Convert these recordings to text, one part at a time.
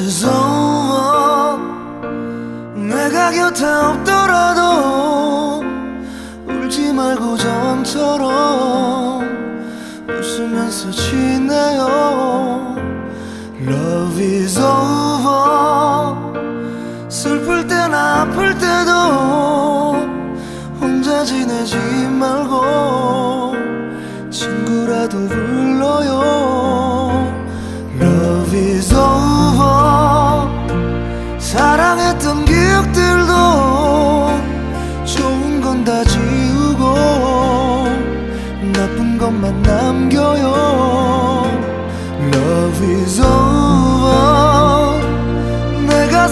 is over. 내가 곁에 없더라도 울지 말고 전처럼 웃으면서 지내요. Love is over. 슬플 때나 아플 때도 혼자 지내지 말고 친구라도 불러요. Love is over. 사랑했던 기억들도 좋은 건 다 지우고 나쁜 것만 남겨요. Love is over. 내가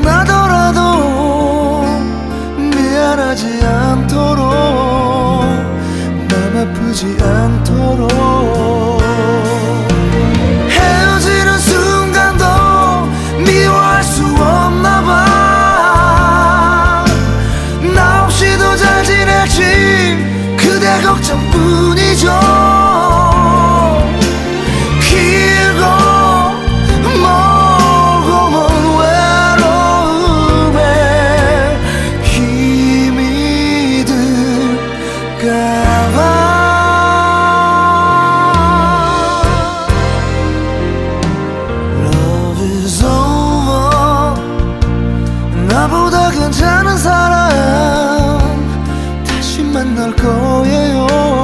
생각나더라도 미안하지 않도록 맘 아프지 않도록 헤어지는 순간도 미워할 수 없나봐. 나 없이도 잘 지낼지 그대 걱정뿐이죠. 길고 멀고 먼 외로움에 힘이 들까봐. Love is over. 나보다 괜찮은 사람 다시 만날 거예요.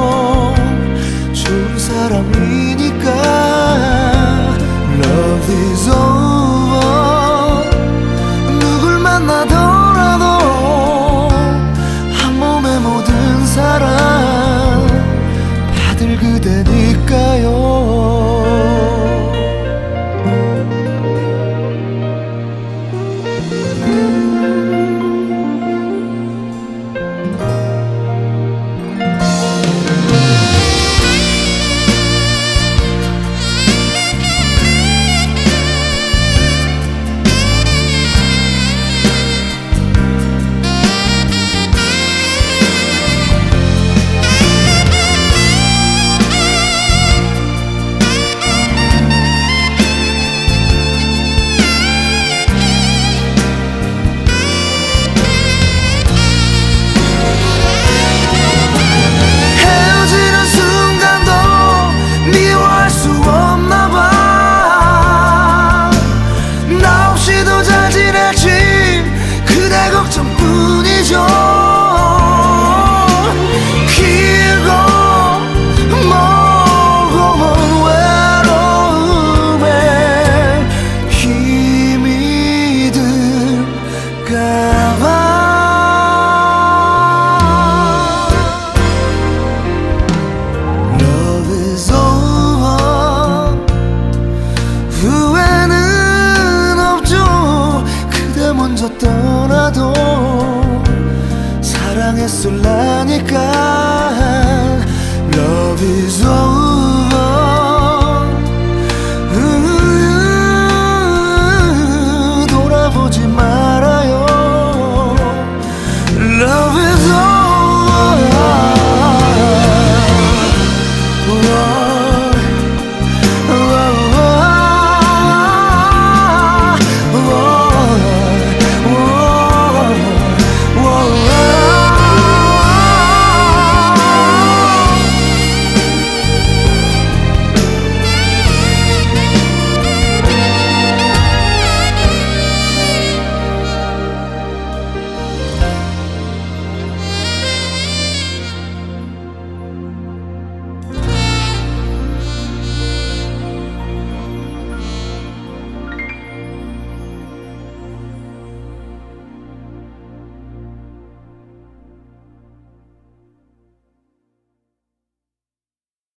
좋은 사람이니까. Love is over. 누굴 만나더라도 한 몸의 모든 사랑 받을 그대니까요. 걱정뿐이죠. 길고 멀고 먼 외로움에 힘이 들까봐. Love is over. 후회는 없죠. 그대 먼저 떠나도 사랑했을라니까. Love is over.